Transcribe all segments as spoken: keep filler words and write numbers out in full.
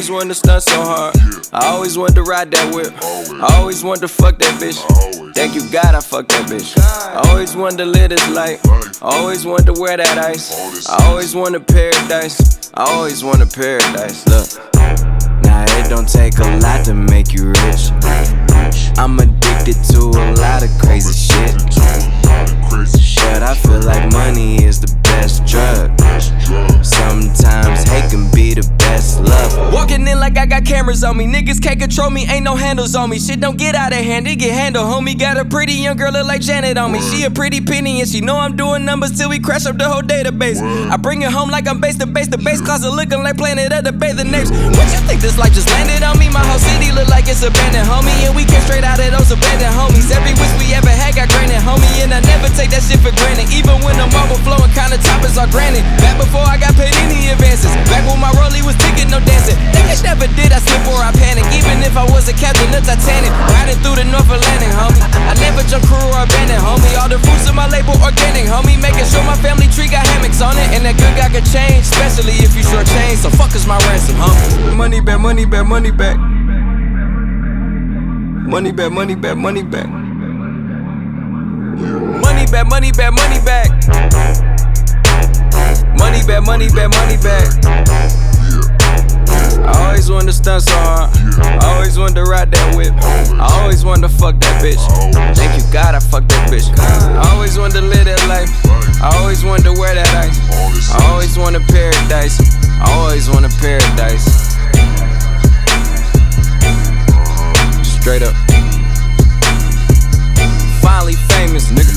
always wanted to stunt so hard. I always wanted to ride that whip. I always wanted to fuck that bitch. Thank you God I fucked that bitch. I always wanted to live this life. I always wanted to wear that ice. I always wanted paradise. I always wanted paradise. Look, now it don't take a lot to make you rich. I'm addicted to a lot of crazy shit, but I feel like money is the best drug. Sometimes hate can be the best love. Walking in like I got cameras on me. Niggas can't control me, ain't no handles on me. Shit don't get out of hand, it get handled. Homie got a pretty young girl look like Janet on me. She a pretty penny and she know I'm doing numbers till we crash up the whole database. I bring it home like I'm base to base. The base closet looking like Planet of the Bathing Apes. What you think this life just landed on me? My whole city look like it's abandoned, homie. And we came straight out of those abandoned homies. Every wish we ever had got granted, homie. And I never take that shit for granted. Even when the marble flowing, kinda toppers are granted. Back before I got paid any advances. Back when my rollie was ticking, no dancing. Niggas never did, I slip or I panic. Even if I was a captain of Titanic, riding through the North Atlantic, homie. I never jump crew or abandoned, homie. All the fruits of my label organic, homie. Making sure my family tree got hammocks on it. And that good guy could change, especially if you short change. So fuck is my ransom, homie. Money back, money back, money back. Money back, money back, money back. Money back, money back, money back. Money back, money back, money back. I always wanted to stunt so hard. I always wanted to ride that whip. I always wanted to fuck that bitch. Thank you God I fucked that bitch. I always wanted to live that life. I always wanted to wear that ice. I always wanted paradise. I always wanted paradise. Straight up. Finally famous, nigga.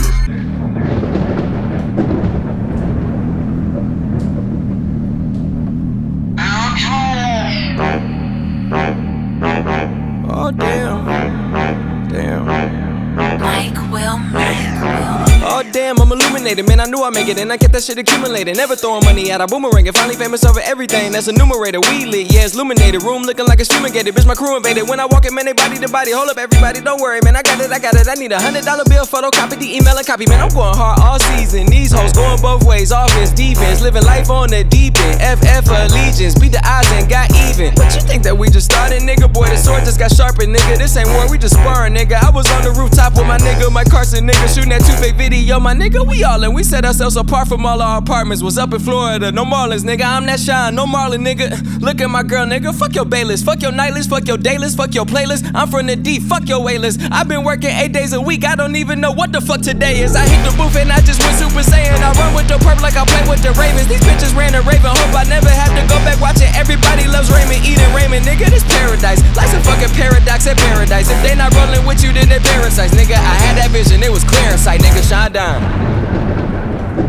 Oh damn, damn. Mike will make. Oh damn, I'm illuminated, man. I knew I'd make it, and I kept that shit accumulated. Never throwing money at a boomerang. And finally famous over everything. That's a numerator. We lit, yeah, it's illuminated. Room looking like it's fumigated. Bitch, my crew invaded. When I walk in, man, they body to body. Hold up, everybody, don't worry, man. I got it, I got it. I need a hundred dollar bill, photocopy the email and copy, man. I'm going hard all season. These hoes going both ways, offense, defense, living life on the deep end. F F allegiance, beat the odds and got even. But you think that we just started, nigga? Boy, the sword just got sharpened, nigga. This ain't war, we just sparring, nigga. I was on the rooftop with my nigga, Mike Carson, nigga, shooting that two-fake video, my nigga. We all in, we set ourselves apart from all our apartments. Was up in Florida, no Marlins, nigga. I'm that Sean, no Marlin, nigga. Look at my girl, nigga. Fuck your bayless, fuck your nightlist, fuck your daylist, fuck your playlist. I'm from the deep, fuck your waitlist. I've been working eight days a week. I don't even know what the fuck today is. I hit the booth and I just went Super Saiyan. I run with the purple like I play with the Ravens. These bitches ran a Raven. Hope I never have to go back watching. Everybody loves Raymond, eating Raymond, nigga. This paradise, life's a fucking paradox at paradise. If they not rolling with you, then they parasites, nigga. I had that vision, it was clear in sight, nigga. Shine down.